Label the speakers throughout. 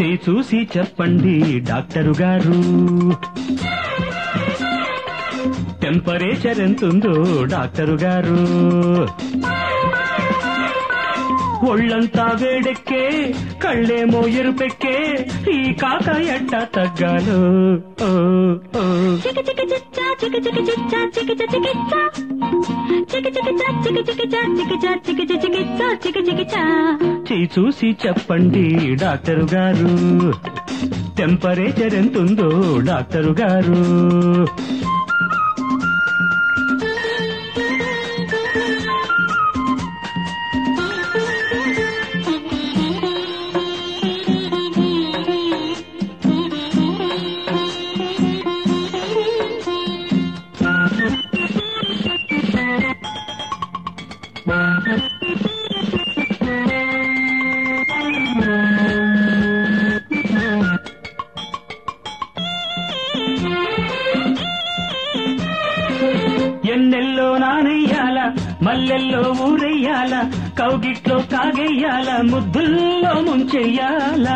Speaker 1: చేయి చూసి చెప్పండి డాక్టరు గారు, టెంపరేచర్ ఎంతుందో డాక్టరు గారు. ఒళ్ళంతా వేడెక్కే, కళ్ళేమో ఎరుపెక్కే, ఈ కాక ఎట్ట తగ్గాలో. చేయి చూసి చెప్పండి డాక్టరు గారు, టెంపరేచర్ ఎంతుందో డాక్టరు గారు. ఎన్నెల్లో నానెయ్యాల, మల్లెల్లో ఊరెయ్యాల, కౌగిట్లో కాగెయ్యాల, ముద్దుల్లో ముంచెయ్యాలా.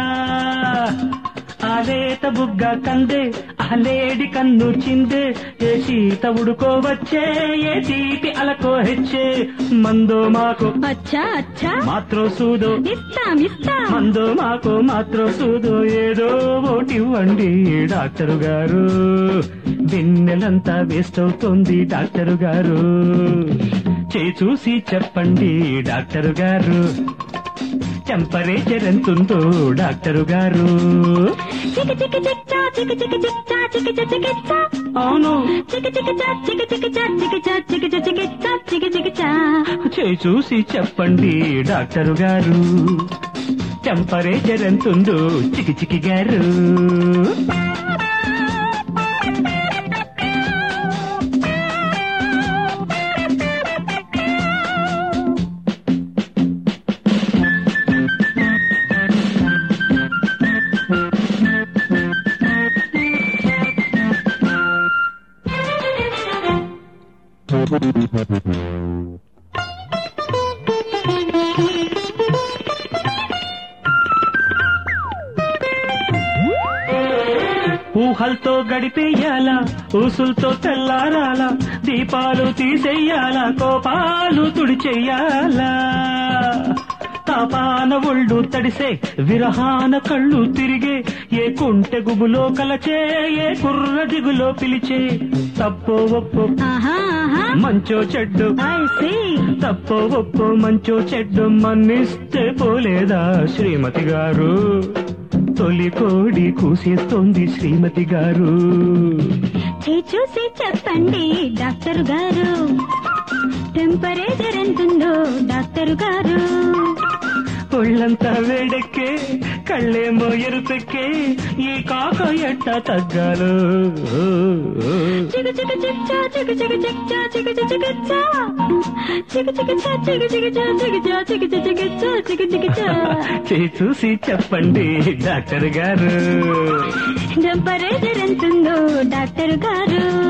Speaker 1: ఆలేత బుగ్గ కందే, అలేడి కన్ను చిందే, ఏ శీత ఉడుకోవచ్చే, ఏ తీపి అలకో హెచ్చే. మందో మాకు
Speaker 2: అచ్చా అచ్చా
Speaker 1: మాత్రో సూదో,
Speaker 2: ఇస్తాం
Speaker 1: మందో మాకు మాత్రో సూదో, ఏదో ఓటివ్వండి డాక్టరు గారు. వెన్నెలంతా వేస్ట్ అవుతోంది డాక్టరు గారు, చేయి చూసి చెప్పండి డాక్టరు గారు, టెంపరేచర్ ఎంతుందో డాక్టరు గారు. అవును, చేయి చూసి చెప్పండి డాక్టరు గారు, టెంపరేచర్ ఎంతుందో చికి చికి గారు. ఊహలతో గడిపేయాలా, ఊసులతో తెల్లారాలా, దీపాలు తీసేయాలా, కోపాలు తుడిచెయ్యాలా. తాపాన ఒళ్ళు తడిసే, విరహాన కళ్ళు తిరిగే, ఏ కుంటె గుబులో కలచే, ఏ కుర్ర దిగులో పిలిచే. తప్పో ఒప్పో మంచో చెడ్డు, తప్పో ఒప్పో మంచో చెడ్డు, మన్నిస్తే పోలేదా శ్రీమతి గారు. తొలి కోడి కూసేస్తోంది శ్రీమతి గారు.
Speaker 2: చూసి చెప్పండి డాక్టరు గారు, టెంపరేచర్ ఎంతుందో డాక్టరు గారు.
Speaker 1: ఒళ్ళంతా వేడెక్కే, కళ్ళేమో ఎరుపెక్కే, ఈ కాక ఎట్ట తగ్గాలో. చేయి చూసి చెప్పండి డాక్టర్ గారు,
Speaker 2: టెంపరేచర్ ఎంతుందో డాక్టర్ గారు.